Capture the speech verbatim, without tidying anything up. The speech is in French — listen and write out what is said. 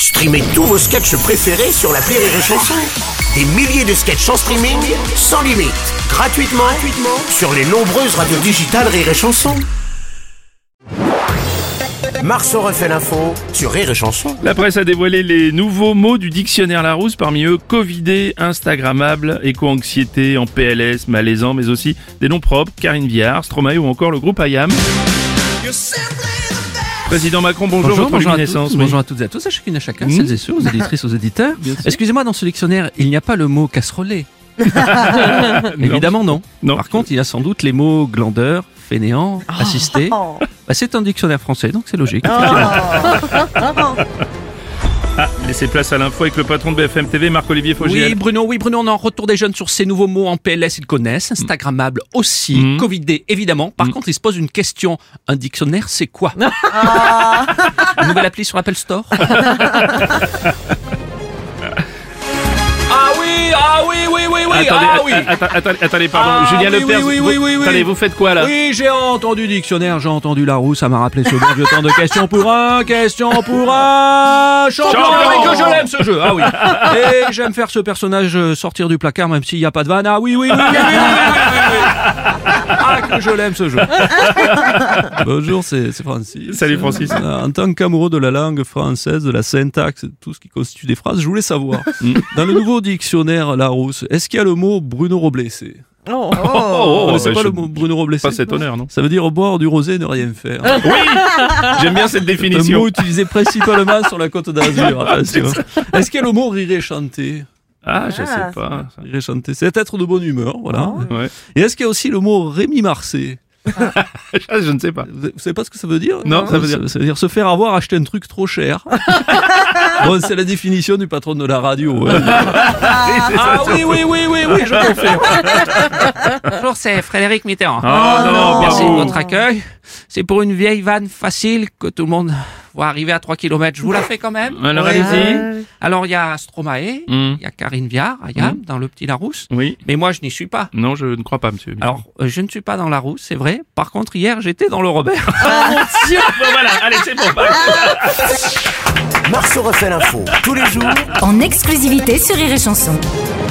Streamez tous vos sketchs préférés sur l'appli Rire et Chanson. Des milliers de sketchs en streaming, sans limite, gratuitement, gratuitement sur les nombreuses radios digitales Rire et Chanson. Marceau refait l'info sur Rire et Chanson. La presse a dévoilé les nouveaux mots du dictionnaire Larousse, parmi eux Covidé, Instagrammable, éco-anxiété, en P L S, malaisant, mais aussi des noms propres, Karine Viard, Stromae ou encore le groupe I A M. Président Macron, bonjour, bonjour, votre bonjour luminescence. À tous, oui. Bonjour à toutes et à tous, à chacune et à chacun, Mmh. celles et ceux, aux éditrices, aux éditeurs. Excusez-moi, dans ce dictionnaire, il n'y a pas le mot casserolé. Évidemment non. Non. Par contre, il y a sans doute les mots glandeur, fainéant, assisté. Bah, c'est un dictionnaire français, donc c'est logique. Ah, laissez place à l'info avec le patron de B F M T V, Marc-Olivier Fogiel. Oui, Bruno, oui, Bruno, on est en retour des jeunes sur ces nouveaux mots en P L S, ils connaissent. Instagrammable aussi, Mmh. Covidé, évidemment. Par Mmh. contre, ils se posent une question. Un dictionnaire, c'est quoi? Une nouvelle appli sur Apple Store? Ah oui, ah oui, oui, oui, oui, Attendez, ah att- oui. att- attendez, attendez, pardon, Ah, Julien oui, Lepers, oui, oui, vous, oui, oui, oui. attendez, vous faites quoi là? Oui, j'ai entendu dictionnaire, j'ai entendu Larousse, ça m'a rappelé ce bon vieux temps de question pour un, question pour un champion. Champion. Et que je l'aime ce jeu, ah oui. Et j'aime faire ce personnage euh, sortir du placard même s'il n'y a pas de vanne. Ah oui, oui, oui, oui, oui, oui, oui, oui, oui. Ah que je l'aime ce jeu. Bonjour, c'est c'est Francis. Salut Francis. Euh, En tant qu'amoureux de la langue française, de la syntaxe, de tout ce qui constitue des phrases, je voulais savoir, dans le nouveau dictionnaire Larousse, est-ce qu'il y a le mot Bruno Roblessé? Oh, Vous oh, connaissez bah, pas je- le mot Bruno Roblessé? Pas cet honneur, non? Ça veut dire boire du rosé et ne rien faire. Oui, j'aime bien cette Un définition. mot utilisé principalement sur la côte d'Azur. Attention. Est-ce qu'il y a le mot rire et chanter? Ah, je sais pas. ça. Rire et chanter, c'est être de bonne humeur, voilà. Ouais. Et est-ce qu'il y a aussi le mot Rémi Marcé? Ah, je ne sais pas. Vous savez pas ce que ça veut dire? Non, ça veut dire- Ça veut dire se faire avoir, acheter un truc trop cher. Bon, c'est la définition du patron de la radio. hein. Ah oui, oui, oui, oui, oui, je confirme. Bonjour, c'est Frédéric Mitterrand. Oh, non, Merci de bravo. votre accueil. C'est pour une vieille vanne facile que tout le monde voit arriver à trois kilomètres. Je vous la fais quand même. Alors, Oui. allez-y. Alors, il y a Stromae, il Hmm. y a Karine Viard, I A M, dans le petit Larousse. Oui. Mais moi, je n'y suis pas. Non, je ne crois pas, monsieur. Alors, euh, je ne suis pas dans Larousse, c'est vrai. Par contre, hier, j'étais dans le Robert. bon, voilà, allez, c'est bon. Marceau refait l'info tous les jours En exclusivité sur Rire et Chanson.